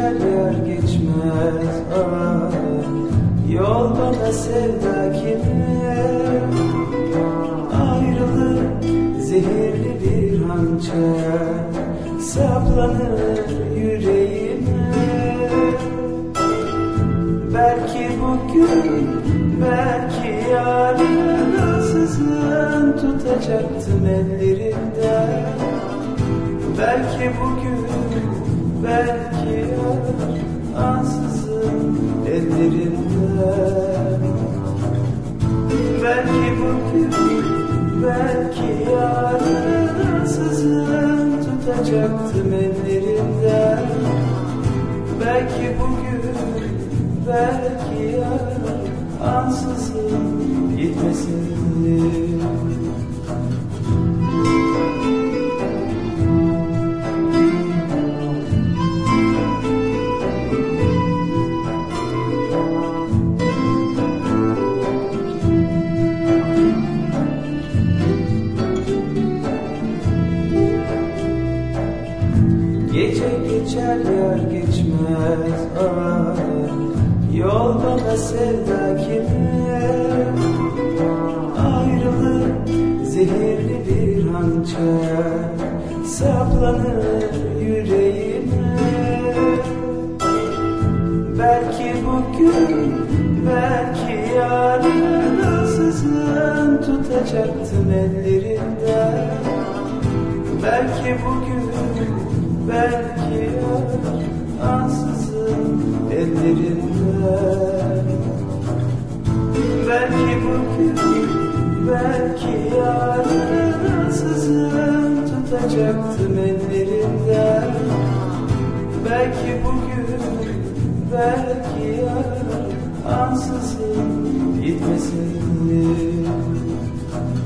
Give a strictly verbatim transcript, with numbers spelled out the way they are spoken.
geçer yer geçmez. Ah, yol bana sevda kimi, ayrılık zehirli bir hançer saplanır yüreğime. Belki bugün, belki yarın ansızın tutacaktım ellerinden. Belki bugün, belki yarın ansızın ellerinden. Belki bugün, belki yarın ansızın tutacaktım ellerinden. Belki bugün, belki yarın ansızın gitmesin. Gece geçer yer geçmez. Ah, yol bana sevda kimi, ayrılık zehirli bir hançer saplanır yüreğime. Belki bugün, belki yarın ansızın tutacaktım ellerinden. Belki bugün, belki yarın ansızın ellerinden. Belki bugün, belki yarın ansızın tutacaktım ellerinden. Belki bugün, belki yarın ansızın gitmesin.